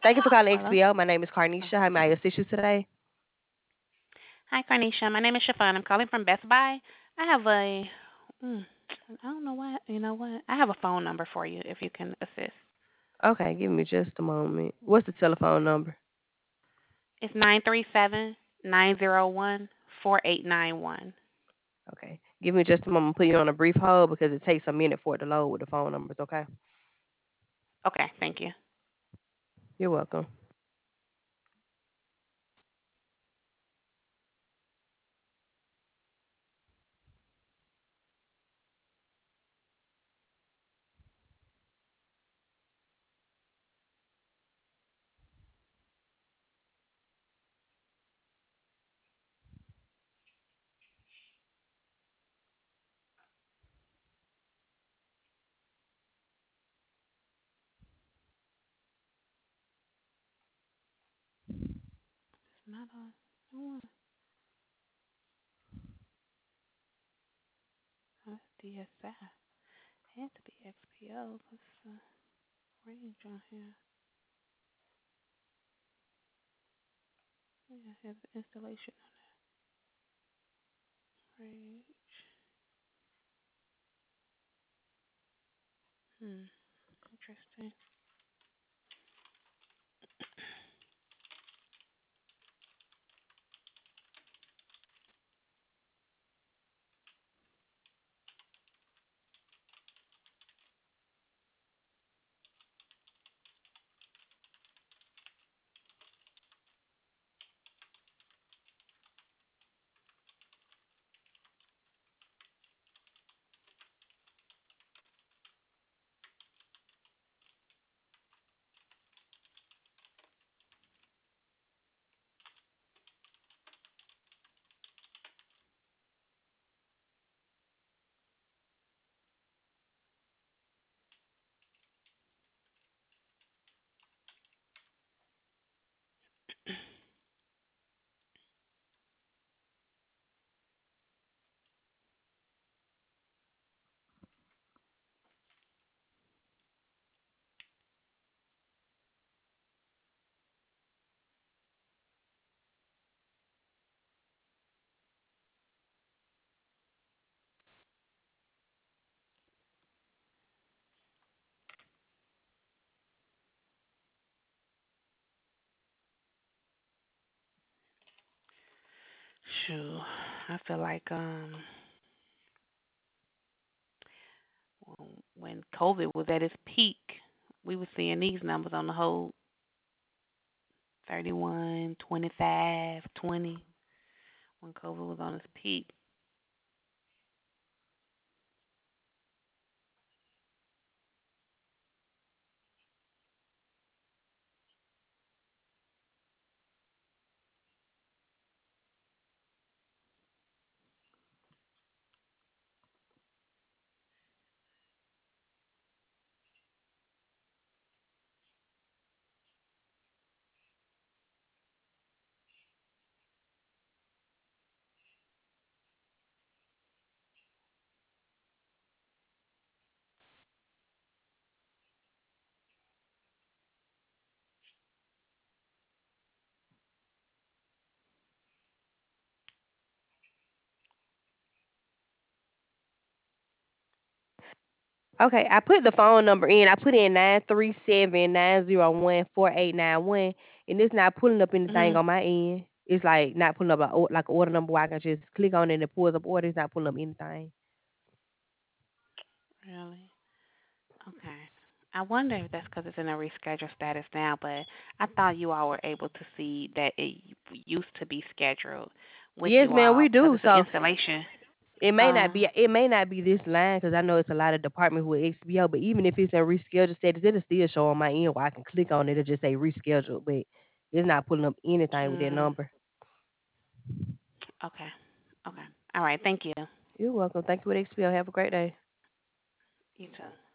Thank you for calling Hello. XPO. My name is Oh. Carnisha. How may I assist you today? Hi, Carnisha. My name is Chiffon. I'm calling from Best Buy. I have a, mm, I don't know what, you know what? I have a phone number for you if you can assist. Okay, give me just a moment. What's the telephone number? It's 937-901-4891. Okay, give me just a moment. Put you on a brief hold because it takes a minute for it to load with the phone numbers. Okay, Okay, thank you. you're welcome. It's not on. No, that's DSI. Had to be XPO. What's the range on here? Yeah, it has the installation range. Interesting. Shoo. I feel like when COVID was at its peak, we were seeing these numbers on the whole 31, 25, 20 when COVID was on its peak. Okay, I put the phone number in. I put in 937-901-4891, and it's not pulling up anything Mhm. on my end. It's like not pulling up like an order number where I can just click on it and it pulls up orders. It's not pulling up anything. Really? Okay. I wonder if that's because it's in a reschedule status now, but I thought you all were able to see that it used to be scheduled with Yes, you man, all we because do. it's an So installation. it may not Uh, be it may not be this line because I know it's a lot of departments with XBO. But even if it's in reschedule status, it'll still show on my end where I can click on it and just say reschedule. But it's not pulling up anything with that mm, number. okay. Okay. All right. Thank you. You're welcome. Thank you with XBO. Have a great day. You too.